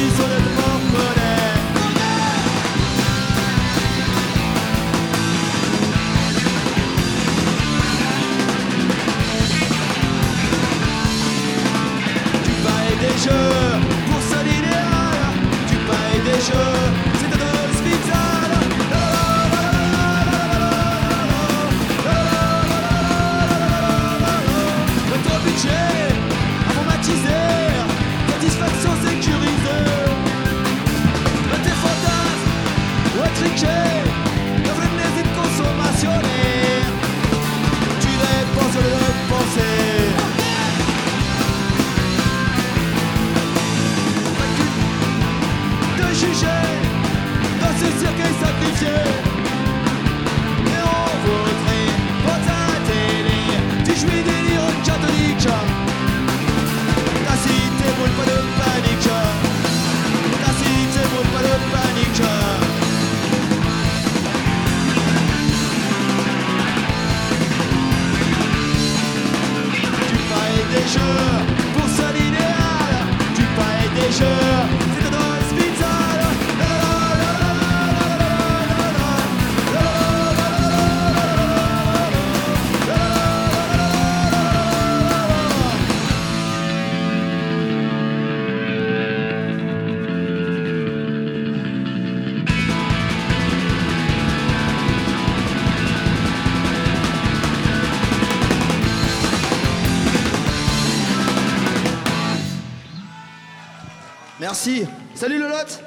sur le porte-monnaie. Tu payes des jeux pour son idéal. Tu payes des jeux, c'est de l'hospital. Notre budget informatisé, satisfaction sécurisée. Mais tes fantasmes ou étriqués deviennent des idées consommationnaires. Tu dépenses le penser. De juger dans ce cercueil sacrifié. Et on voudrait pour ta télé, tu jouis des lyres catholiques. Ta cité brûle pas de panique. Ta cité brûle pas de panique. Tu payes des jeux pour son idéal. Tu payes des jeux, c'est dans l'hospital. Merci. Salut Lolotte.